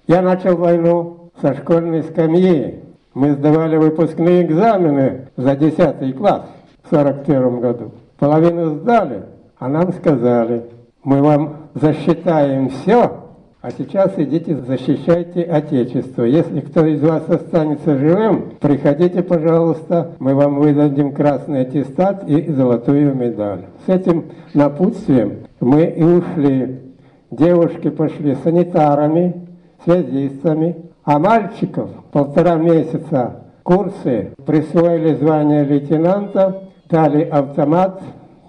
Я начал войну со школьной скамьи. Мы сдавали выпускные экзамены за 10 класс в 1941 году. Половину сдали, а нам сказали: мы вам засчитаем все, а сейчас идите защищайте Отечество. Если кто из вас останется живым, приходите, пожалуйста, мы вам выдадим красный аттестат и золотую медаль. С этим напутствием мы и ушли. Девушки пошли санитарами, связистами, а мальчиков 1,5 месяца курсы присвоили звание лейтенанта, дали автомат,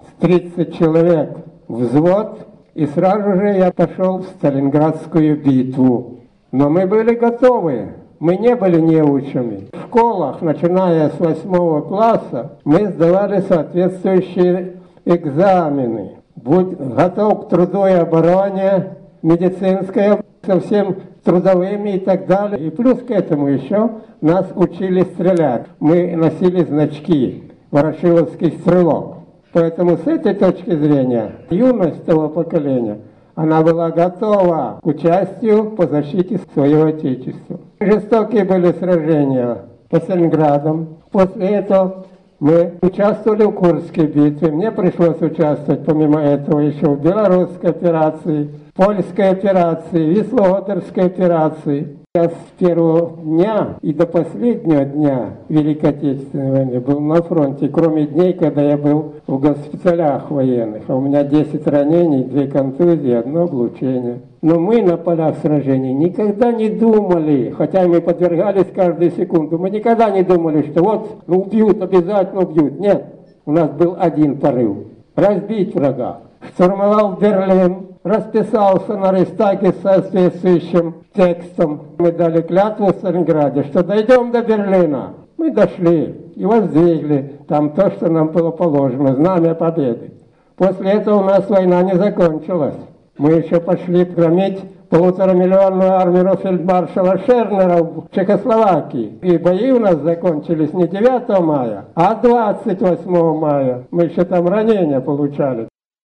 30 человек взвод, и сразу же я пошел в Сталинградскую битву. Но мы были готовы, мы не были неучами. В школах, начиная с 8 класса, мы сдавали соответствующие экзамены. Будь готов к труду и обороне, медицинское, совсем трудовыми и так далее. И плюс к этому еще нас учили стрелять. Мы носили значки «Ворошиловский стрелок». Поэтому с этой точки зрения юность того поколения, она была готова к участию по защите своего Отечества. Жестокие были сражения по Сталинградам. После этого мы участвовали в Курской битве. Мне пришлось участвовать помимо этого еще в Белорусской операции, Польской операции, Висловодерской операции. Я с первого дня и до последнего дня Великой Отечественной войны был на фронте, кроме дней, когда я был в госпиталях военных. А у меня 10 ранений, 2 контузии, 1 облучение. Но мы на полях сражений никогда не думали, хотя мы подвергались каждую секунду, мы никогда не думали, что вот, убьют, обязательно убьют. Нет, у нас был один порыв – разбить врага. Штурмовал Берлин, расписался на Рейхстаге с соответствующим текстом. Мы дали клятву в Сталинграде, что дойдем до Берлина. Мы дошли и воздвигли там то, что нам было положено, знамя победы. После этого у нас война не закончилась. Мы еще пошли громить 1,5-миллионную армию фельдмаршала Шернера в Чехословакии. И бои у нас закончились не 9 мая, а 28 мая. Мы еще там ранения получали.